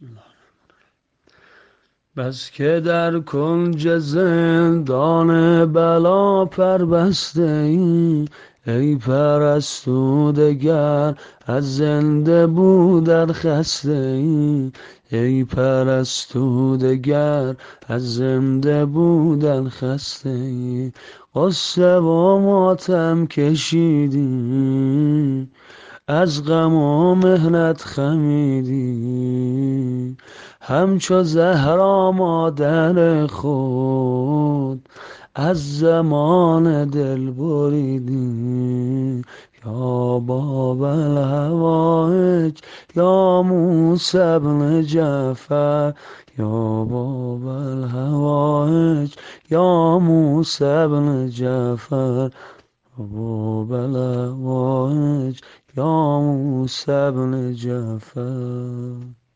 بس که در کنج زندان بلا پر بسته ای پرستو دگر از زنده بودن خسته ای پرستو دگر از زنده بودن خسته قصه و ماتم کشیدی از غم و محنت خمیدی همچو زهرا مادر خود از زمان دل بریدی یا باب الهوایج یا موسی بن جعفر یا باب الهوایج یا موسی بن جعفر باب الهوایج یا موسی بن جعفر.